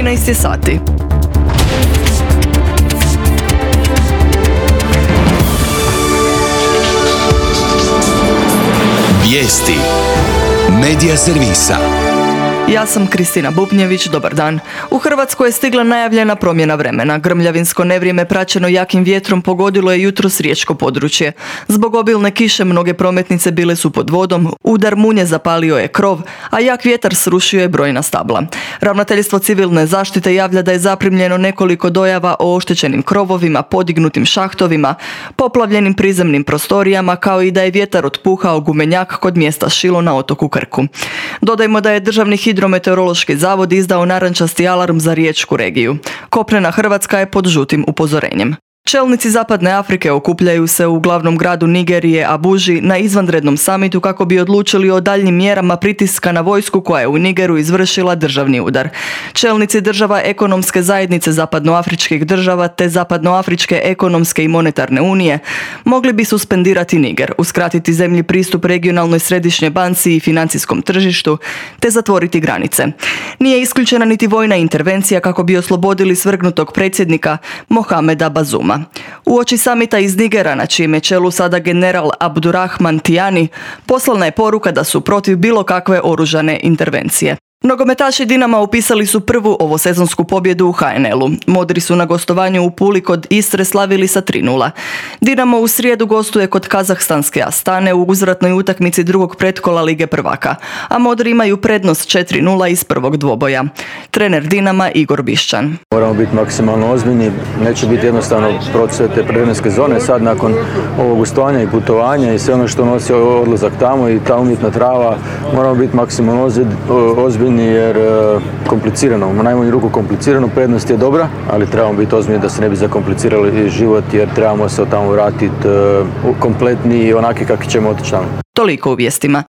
13 je sati. Vijesti Medija servisa. Ja sam Kristina Bubnjević, dobar dan. U Hrvatskoj je stigla najavljena promjena vremena. Grmljavinsko nevrijeme praćeno jakim vjetrom pogodilo je jutros riječko područje. Zbog obilne kiše mnoge prometnice bile su pod vodom, udar munje zapalio je krov, a jak vjetar srušio je brojna stabla. Ravnateljstvo civilne zaštite javlja da je zaprimljeno nekoliko dojava o oštećenim krovovima, podignutim šahtovima, poplavljenim prizemnim prostorijama, kao i da je vjetar otpuhao gumenjak kod mjesta Šilo na otoku Krku. Dodajmo da je Državni hidrometeorološki zavod izdao narančasti alarm za riječku regiju. Kopnena Hrvatska je pod žutim upozorenjem. Čelnici Zapadne Afrike okupljaju se u glavnom gradu Nigerije, Abuži, na izvanrednom samitu kako bi odlučili o daljnjim mjerama pritiska na vojsku koja je u Nigeru izvršila državni udar. Čelnici država ekonomske zajednice zapadnoafričkih država te Zapadnoafričke ekonomske i monetarne unije mogli bi suspendirati Niger, uskratiti zemlji pristup regionalnoj središnjoj banci i financijskom tržištu te zatvoriti granice. Nije isključena niti vojna intervencija kako bi oslobodili svrgnutog predsjednika Mohameda Bazuma. Uoči samita iz Nigera, na čijem je čelu sada general Abdurrahman Tiani, poslana je poruka da su protiv bilo kakve oružane intervencije. Nogometaši Dinama upisali su prvu ovosezonsku pobjedu u HNL-u. Modri su na gostovanju u Puli kod Istre slavili sa 3:0. Dinamo u srijedu gostuje kod kazahstanske Astane u uzvratnoj utakmici drugog pretkola Lige prvaka, a Modri imaju prednost 4:0 iz prvog dvoboja. Trener Dinama Igor Bišćan. Moramo biti maksimalno ozbiljni, neće biti jednostavno proći sve te prvenske zone sad nakon ovog gostovanja i putovanja i sve ono što nosi odlazak tamo i ta umjetna trava. Moramo biti maksimalno ozbiljni jer komplicirano, u najmanju ruku komplicirano, prednost je dobra, ali trebamo biti ozbiljni da se ne bi zakomplicirali život jer trebamo se od tamo vratiti kompletni i onaki kakvi ćemo otići tamo. Toliko u vijestima.